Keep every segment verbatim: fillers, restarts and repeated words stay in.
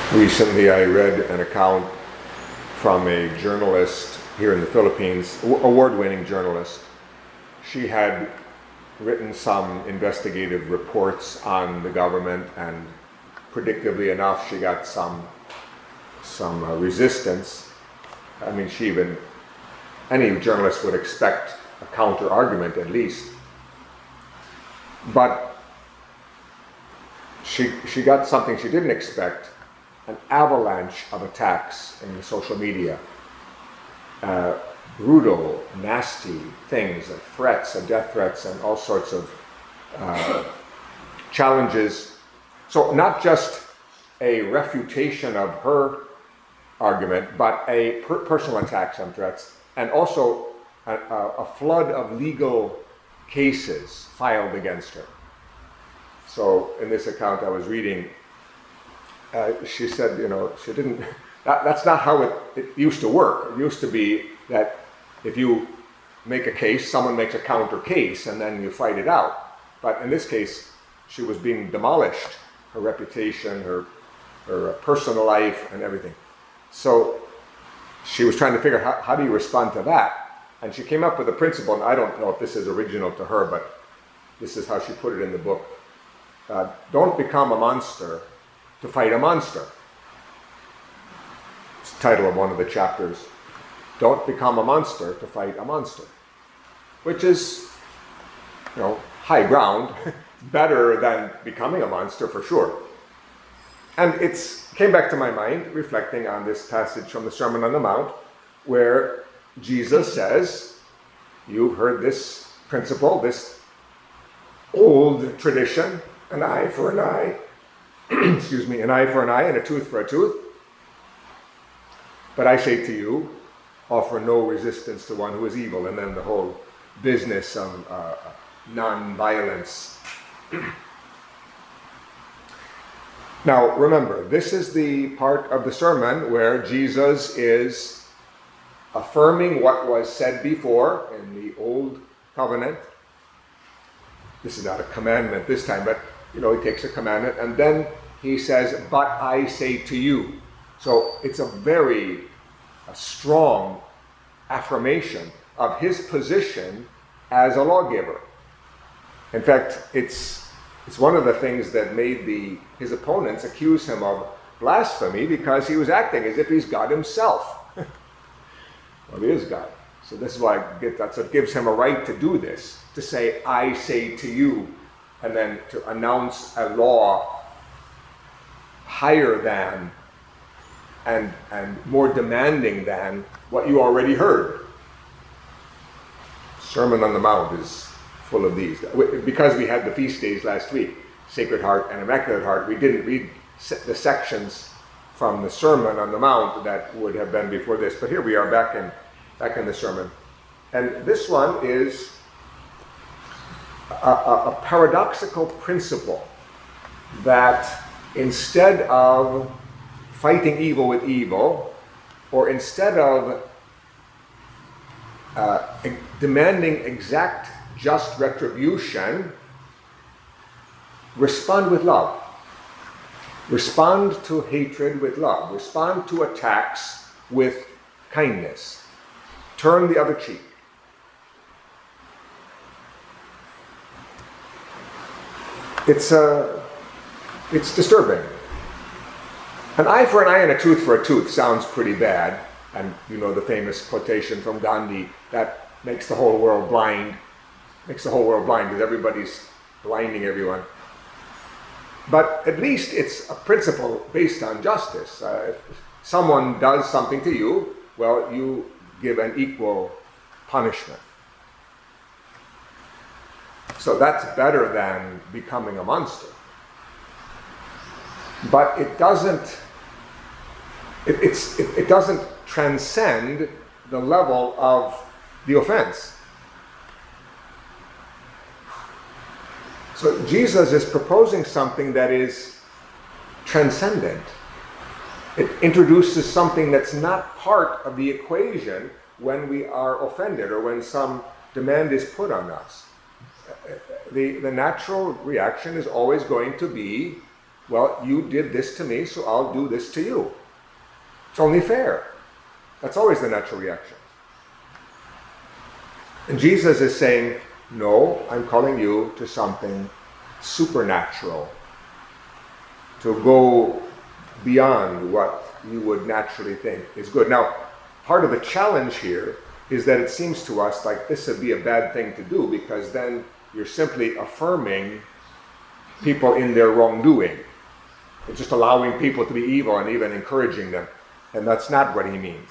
Recently, I read an account from a journalist here in the Philippines, award-winning journalist. She had written some investigative reports on the government, and predictably enough, she got some some uh, resistance. I mean, she even any journalist would expect a counter argument at least, but she she got something she didn't expect. An avalanche of attacks in the social media. Uh, brutal, nasty things, and threats, and death threats, and all sorts of uh, challenges. So not just a refutation of her argument, but a per- personal attacks and threats, and also a, a, a flood of legal cases filed against her. So in this account I was reading, Uh, she said, you know, she didn't, that, that's not how it, it used to work. It used to be that if you make a case, someone makes a counter case, and then you fight it out. But in this case, she was being demolished, her reputation, her, her personal life, and everything. So she was trying to figure out how, how do you respond to that? And she came up with a principle, and I don't know if this is original to her, but this is how she put it in the book. Uh, don't become a monster to fight a monster. It's the title of one of the chapters. Don't become a monster to fight a monster. Which is, you know, high ground, better than becoming a monster for sure. And it came back to my mind, reflecting on this passage from the Sermon on the Mount, where Jesus says, you've heard this principle, this old tradition, an eye for an eye, excuse me, an eye for an eye and a tooth for a tooth. But I say to you, offer no resistance to one who is evil. And then the whole business of uh, non-violence. Now, remember, this is the part of the sermon where Jesus is affirming what was said before in the Old Covenant. This is not a commandment this time, but you know, he takes a commandment, and then he says, but I say to you. So it's a very a strong affirmation of his position as a lawgiver. In fact, it's it's one of the things that made the his opponents accuse him of blasphemy, because he was acting as if he's God himself. Well, he is God. So this is why I get, that's what gives him a right to do this, to say, I say to you, and then to announce a law higher than and, and more demanding than what you already heard. Sermon on the Mount is full of these. Because we had the feast days last week, Sacred Heart and Immaculate Heart, we didn't read the sections from the Sermon on the Mount that would have been before this. But here we are back in, back in the sermon. And this one is A, a, a paradoxical principle that instead of fighting evil with evil, or instead of uh, demanding exact just retribution, respond with love. Respond to hatred with love. Respond to attacks with kindness. Turn the other cheek. It's uh, it's disturbing. An eye for an eye and a tooth for a tooth sounds pretty bad. And you know the famous quotation from Gandhi, that makes the whole world blind. Makes the whole world blind because everybody's blinding everyone. But at least it's a principle based on justice. Uh, if someone does something to you, well, you give an equal punishment. So that's better than becoming a monster. But it doesn't, it, it's, it, it doesn't transcend the level of the offense. So Jesus is proposing something that is transcendent. It introduces something that's not part of the equation when we are offended or when some demand is put on us. The, the natural reaction is always going to be well, you did this to me, so I'll do this to you. It's only fair. That's always the natural reaction. And Jesus is saying, no, I'm calling you to something supernatural, to go beyond what you would naturally think is good. Now, part of the challenge here is that it seems to us like this would be a bad thing to do, because then you're simply affirming people in their wrongdoing. It's just allowing people to be evil and even encouraging them. And that's not what he means.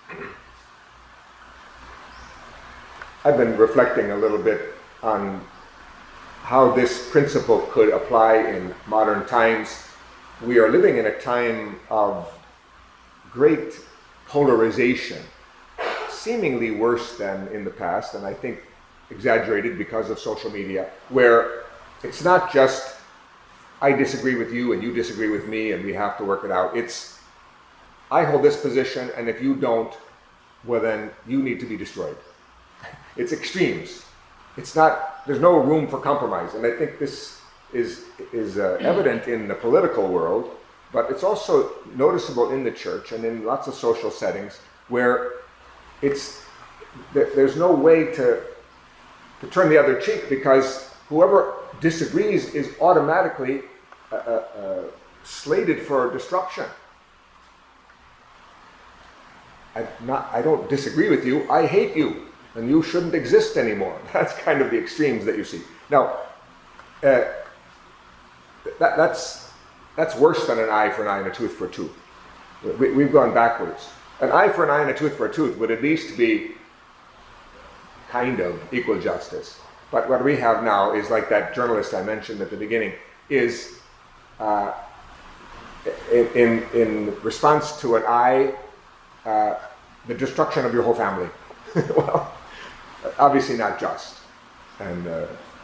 I've been reflecting a little bit on how this principle could apply in modern times. We are living in a time of great polarization, seemingly worse than in the past, and I think exaggerated because of social media, where it's not just I disagree with you and you disagree with me and we have to work it out. It's I hold this position, and if you don't, well then you need to be destroyed. It's extremes. It's not, there's no room for compromise. And I think this is, is uh, evident in the political world, but it's also noticeable in the church and in lots of social settings where it's, there's no way to, to turn the other cheek, because whoever disagrees is automatically uh, uh, slated for destruction. I, not, I don't disagree with you, I hate you, and you shouldn't exist anymore. That's kind of the extremes that you see. Now, uh, that, that's, that's worse than an eye for an eye and a tooth for a tooth. We, we've gone backwards. An eye for an eye and a tooth for a tooth would at least be kind of equal justice. But what we have now is like that journalist I mentioned at the beginning, is uh, in, in, in response to an eye, uh, the destruction of your whole family. Well, obviously not just. And uh,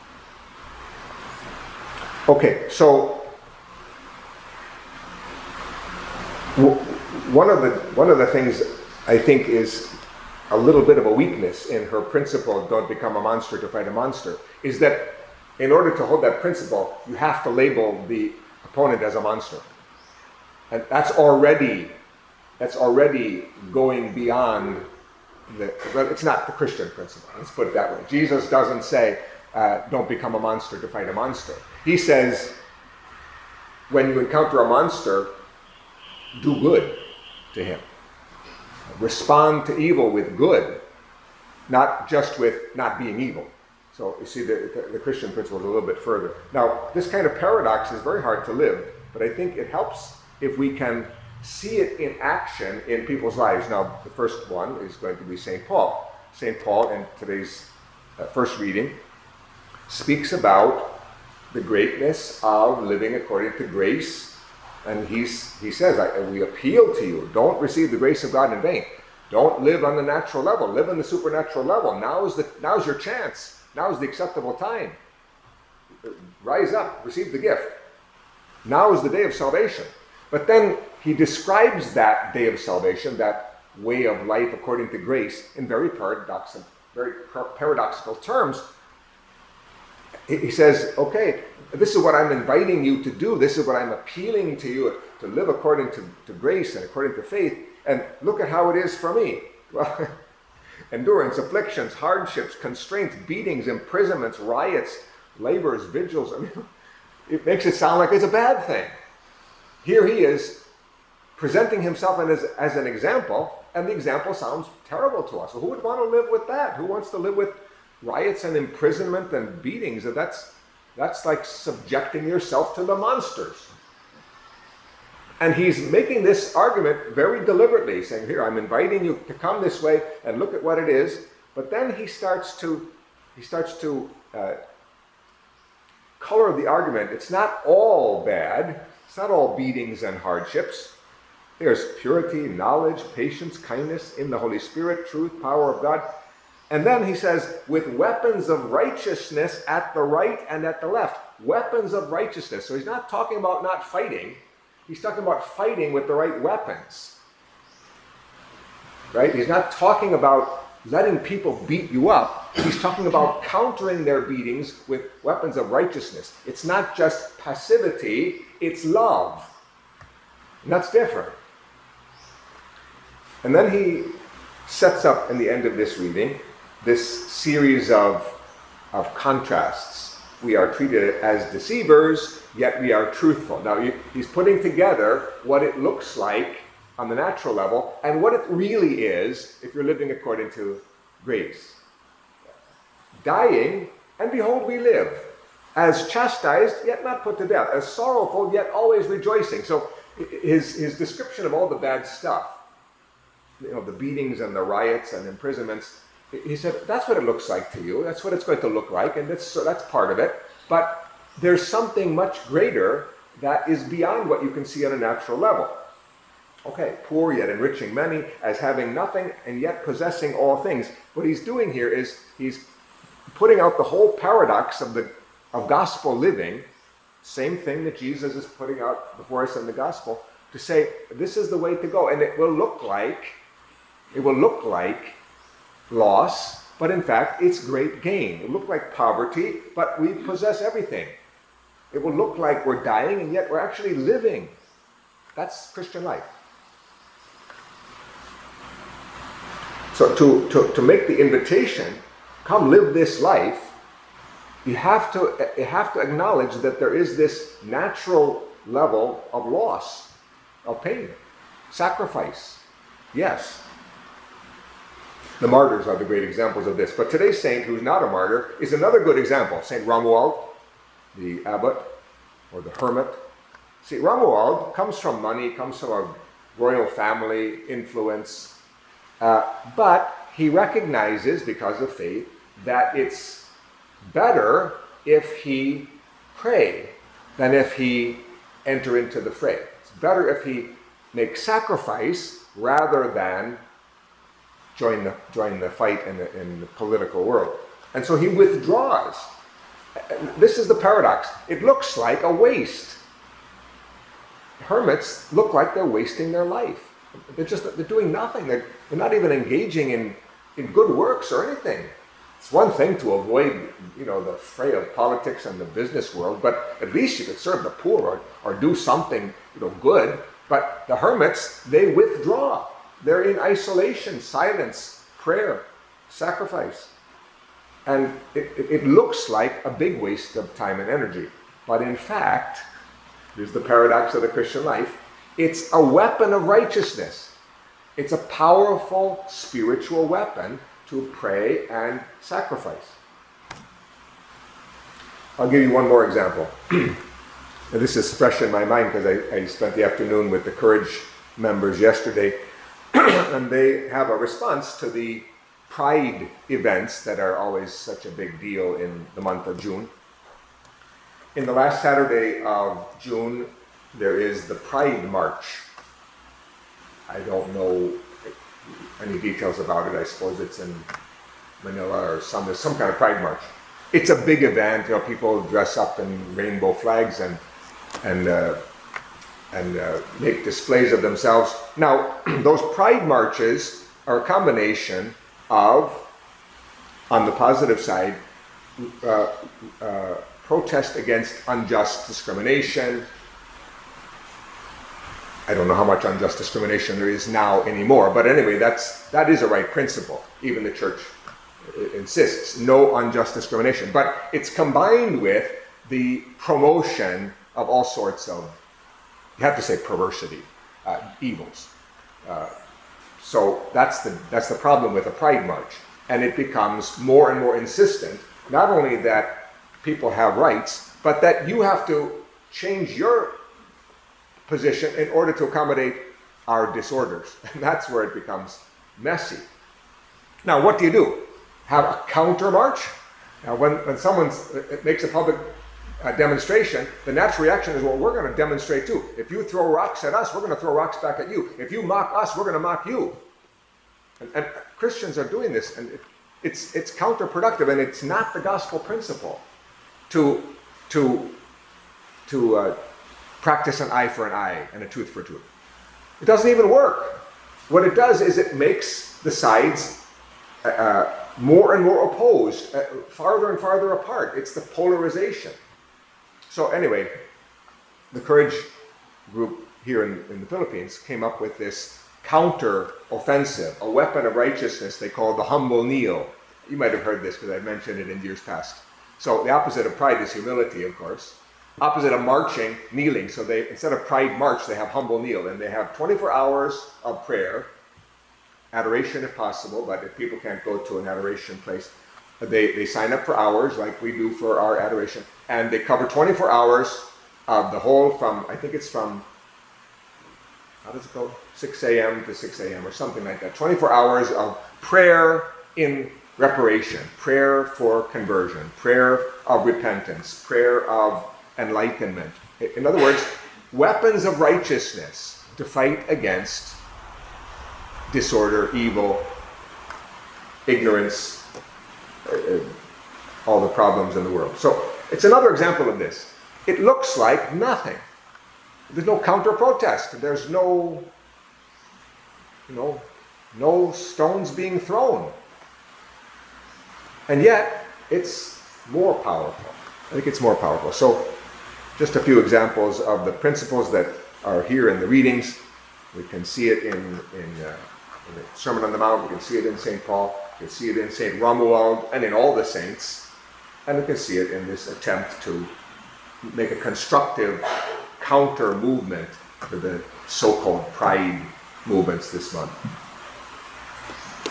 okay, so w- one of the one of the things I think is a little bit of a weakness in her principle, don't become a monster to fight a monster, is that in order to hold that principle, you have to label the opponent as a monster. And that's already that's already going beyond the, well, it's not the Christian principle, let's put it that way. Jesus doesn't say, uh, don't become a monster to fight a monster. He says, when you encounter a monster, do good to him. Respond to evil with good, not just with not being evil. So you see, the, the, the Christian principle is a little bit further. Now, this kind of paradox is very hard to live, but I think it helps if we can see it in action in people's lives. Now, the first one is going to be Saint Paul. Saint Paul, in today's uh, first reading, speaks about the greatness of living according to grace. And he's, he says, I, we appeal to you, don't receive the grace of God in vain. Don't live on the natural level, live on the supernatural level. Now is the, now's your chance. Now is the acceptable time. Rise up, receive the gift. Now is the day of salvation. But then he describes that day of salvation, that way of life according to grace, in very paradoxical, very paradoxical terms. He says, okay, this is what I'm inviting you to do. This is what I'm appealing to you, to live according to, to grace and according to faith. And look at how it is for me. Well, endurance, afflictions, hardships, constraints, beatings, imprisonments, riots, labors, vigils. I mean, it makes it sound like it's a bad thing. Here he is presenting himself as, as an example, and the example sounds terrible to us. Well, who would want to live with that? Who wants to live with riots and imprisonment and beatings? And that's that's like subjecting yourself to the monsters. And he's making this argument very deliberately, saying, here, I'm inviting you to come this way and look at what it is. But then he starts to he starts to uh, color the argument. It's not all bad. It's not all beatings and hardships. There's purity, knowledge, patience, kindness in the Holy Spirit, truth, power of God. And then he says, with weapons of righteousness at the right and at the left. Weapons of righteousness. So he's not talking about not fighting. He's talking about fighting with the right weapons. Right? He's not talking about letting people beat you up. He's talking about countering their beatings with weapons of righteousness. It's not just passivity, it's love. And that's different. And then he sets up in the end of this reading this series of, of contrasts. We are treated as deceivers, yet we are truthful. Now he's putting together what it looks like on the natural level and what it really is if you're living according to grace. Dying, and behold we live. As chastised, yet not put to death. As sorrowful, yet always rejoicing. So his, his description of all the bad stuff, you know, the beatings and the riots and imprisonments, he said, that's what it looks like to you. That's what it's going to look like, and that's, so that's part of it. But there's something much greater that is beyond what you can see on a natural level. Okay, poor yet enriching many, as having nothing and yet possessing all things. What he's doing here is he's putting out the whole paradox of the of gospel living, same thing that Jesus is putting out before us in the gospel, to say this is the way to go, and it will look like it will look like loss, but in fact it's great gain. It will look like poverty, but we possess everything. It will look like we're dying, and yet we're actually living. That's Christian life. So to, to, to make the invitation, come live this life, you have to you have to acknowledge that there is this natural level of loss, of pain, sacrifice. Yes. The martyrs are the great examples of this. But today's saint, who's not a martyr, is another good example. Saint Romuald, the abbot, or the hermit. See, Romuald comes from money, comes from a royal family, influence, uh, but he recognizes, because of faith, that it's better if he pray than if he enter into the fray. It's better if he makes sacrifice rather than join the, join the fight in the, in the political world. And so he withdraws. This is the paradox. It looks like a waste. Hermits look like they're wasting their life. They're just they're doing nothing. They're, they're not even engaging in, in good works or anything. It's one thing to avoid, you know, the fray of politics and the business world, but at least you could serve the poor or, or do something, you know, good. But the hermits, they withdraw. They're in isolation, silence, prayer, sacrifice. And it, it, it looks like a big waste of time and energy. But in fact, here's the paradox of the Christian life, it's a weapon of righteousness. It's a powerful spiritual weapon to pray and sacrifice. I'll give you one more example. And this is fresh in my mind because I, I spent the afternoon with the Courage members yesterday, and they have a response to the Pride events that are always such a big deal in the month of June. In the last Saturday of June, there is the Pride March. I don't know any details about it. I suppose it's in Manila or some, there's some kind of Pride March. It's a big event. You know, people dress up in rainbow flags and and uh, and uh, make displays of themselves. Now, those Pride marches are a combination of, on the positive side, uh, uh, protest against unjust discrimination. I don't know how much unjust discrimination there is now anymore, but anyway, that's that is a right principle. Even the church insists, no unjust discrimination. But it's combined with the promotion of all sorts of, you have to say perversity, uh, evils. Uh, so that's the that's the problem with a Pride March. And it becomes more and more insistent, not only that people have rights, but that you have to change your position in order to accommodate our disorders. And that's where it becomes messy. Now, what do you do? Have a counter march? Now, when, when someone makes a public uh, demonstration, the natural reaction is, well, we're going to demonstrate too. If you throw rocks at us, we're going to throw rocks back at you. If you mock us, we're going to mock you. And, and Christians are doing this, and it, it's it's counterproductive, and it's not the gospel principle to to to uh, practice an eye for an eye and a tooth for a tooth. It doesn't even work. What it does is it makes the sides uh, more and more opposed, uh, farther and farther apart. It's the polarization. So anyway, the Courage group here in, in the Philippines came up with this counter-offensive, a weapon of righteousness they call the humble kneel. You might have heard this because I've mentioned it in years past. So the opposite of pride is humility, of course. Opposite of marching, kneeling. So they, instead of pride march, they have humble kneel. And they have twenty-four hours of prayer, adoration if possible, but if people can't go to an adoration place, they, they sign up for hours like we do for our adoration. And they cover twenty-four hours of the whole from, I think it's from, how does it go? six a.m. to six a.m. or something like that. twenty-four hours of prayer in reparation, prayer for conversion, prayer of repentance, prayer of enlightenment. In other words, weapons of righteousness to fight against disorder, evil, ignorance, uh, all the problems in the world. So it's another example of this. It looks like nothing. There's no counter-protest. There's no, you know, no stones being thrown. And yet, it's more powerful. I think it's more powerful. So, just a few examples of the principles that are here in the readings. We can see it in, in, uh, in the Sermon on the Mount. We can see it in Saint Paul. We can see it in Saint Romuald and in all the saints. And we can see it in this attempt to make a constructive counter movement to the so-called pride movements this month.